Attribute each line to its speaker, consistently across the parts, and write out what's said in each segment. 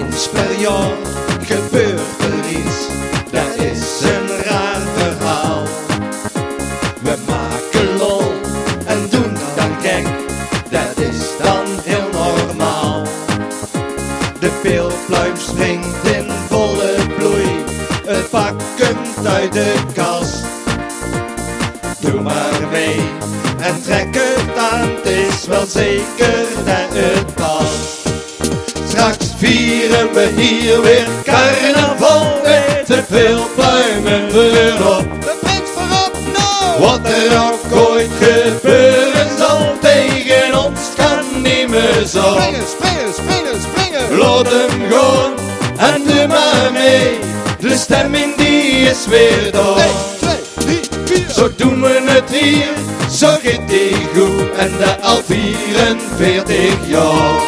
Speaker 1: Eens per jaar gebeurt er iets, dat is een raar verhaal. We maken lol en doen dan gek, dat is dan heel normaal. De peelpluim springt in volle bloei, het pak komt uit de kast. Doe maar mee en trek het aan, het is wel zeker dat het past. Straks vieren we hier weer carnaval met de peelpluimen voorop.
Speaker 2: De prins voorop, nou!
Speaker 1: Wat er ook ooit gebeuren zal, tegen ons kan niet meer zo.
Speaker 2: Springen, springen, springen, springen!
Speaker 1: Laat hem gaan en doe maar mee, de stemming die is weer door.
Speaker 2: 1, 2, 3, 4.
Speaker 1: Zo doen we het hier, zo gaat die goed en dat al 44 jaar.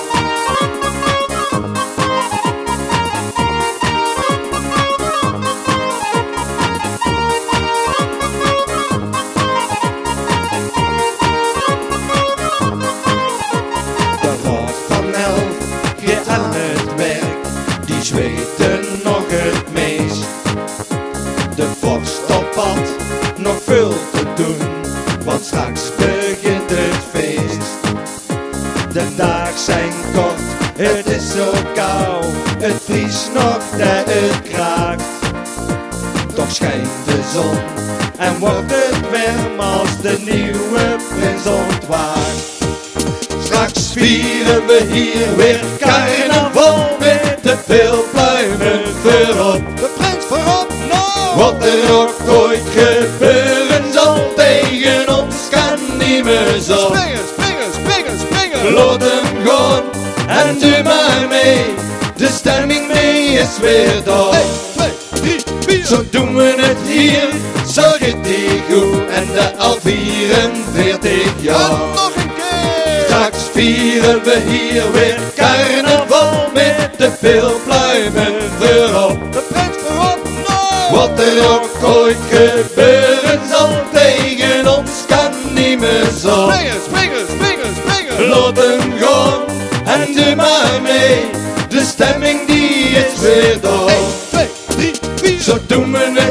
Speaker 1: Aan het werk, die zweten nog het meest. De vorst op pad, nog veel te doen, want straks begint het feest. De dagen zijn kort, het is zo koud, het vriest nog dat het kraakt. Toch schijnt de zon en wordt het warm als de nieuwe prins ontwaakt. Straks vieren we hier weer carnaval met de peelpluimen voorop.
Speaker 2: De prins voorop, nou!
Speaker 1: Wat er ook ooit gebeuren zal, tegen ons kan niet meer zo.
Speaker 2: Springen, springen, springen, springen!
Speaker 1: Laat hem gaan en doe maar mee, de stemming mee is weer door.
Speaker 2: 1, 2, 3, 4.
Speaker 1: Zo doen we het hier, zo gaat die goed en dat al 44 jaar.
Speaker 2: En nog een keer!
Speaker 1: Straks vieren we hier weer carnaval met de peelpluimen voorop.
Speaker 2: De prins voorop, nou!
Speaker 1: Wat er ook ooit gebeuren zal, tegen ons kan niet meer zo.
Speaker 2: Springen, springen, springen, springen!
Speaker 1: Laat hem gaan en doe maar mee, de stemming die is weer door.
Speaker 2: 1, 2, 3, 4.
Speaker 1: Zo doen we het